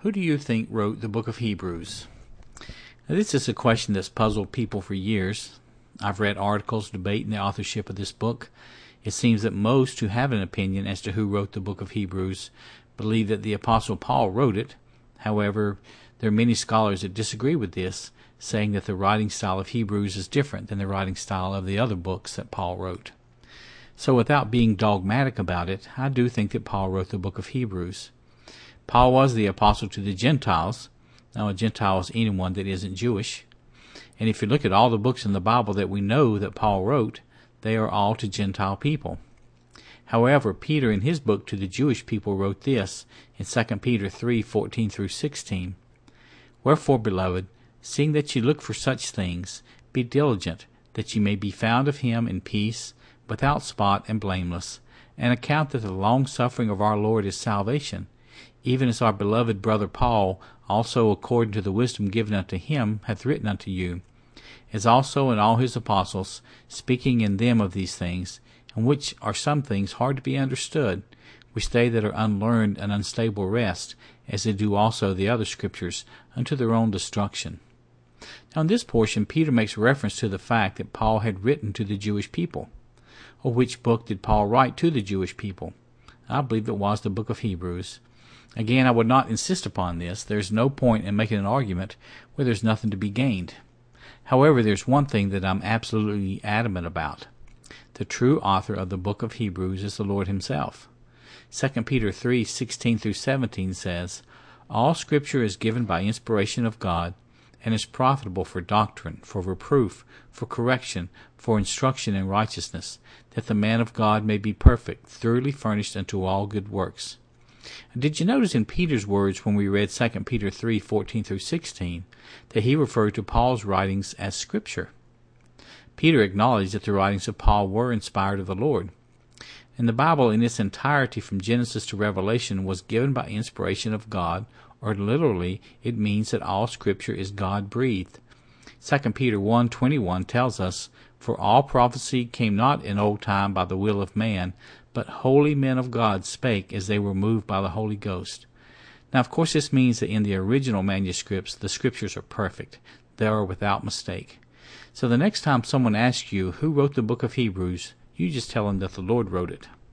Who do you think wrote the book of Hebrews? Now, this is a question that's puzzled people for years. I've read articles debating the authorship of this book. It seems that most who have an opinion as to who wrote the book of Hebrews believe that the Apostle Paul wrote it. However, there are many scholars that disagree with this, saying that the writing style of Hebrews is different than the writing style of the other books that Paul wrote. So without being dogmatic about it, I do think that Paul wrote the book of Hebrews. Paul was the apostle to the Gentiles. Now, a Gentile is anyone that isn't Jewish. And if you look at all the books in the Bible that we know that Paul wrote, they are all to Gentile people. However, Peter in his book to the Jewish people wrote this in 2 Peter 3:14 through 16. Wherefore, beloved, seeing that ye look for such things, be diligent, that ye may be found of him in peace, without spot and blameless, and account that the long-suffering of our Lord is salvation, even as our beloved brother Paul also according to the wisdom given unto him hath written unto you, as also in all his apostles, speaking in them of these things, in which are some things hard to be understood, which they that are unlearned and unstable wrest, as they do also the other scriptures, unto their own destruction. Now in this portion Peter makes reference to the fact that Paul had written to the Jewish people. Or which book did Paul write to the Jewish people? I believe it was the book of Hebrews. Again, I would not insist upon this. There's no point in making an argument where there's nothing to be gained. However, there's one thing that I'm absolutely adamant about. The true author of the book of Hebrews is the Lord himself. 2 Peter 3:16 through 17 says, All Scripture is given by inspiration of God, and is profitable for doctrine, for reproof, for correction, for instruction in righteousness, that the man of God may be perfect, thoroughly furnished unto all good works. And did you notice in Peter's words when we read 2 Peter 3:14 through 16 that he referred to Paul's writings as Scripture? Peter acknowledged that the writings of Paul were inspired of the Lord. And the Bible in its entirety from Genesis to Revelation was given by inspiration of God, or literally it means that all Scripture is God-breathed. 2 Peter 1:21 tells us, For all prophecy came not in old time by the will of man, but holy men of God spake as they were moved by the Holy Ghost. Now, of course, this means that in the original manuscripts, the Scriptures are perfect. They are without mistake. So the next time someone asks you who wrote the book of Hebrews, you just tell them that the Lord wrote it.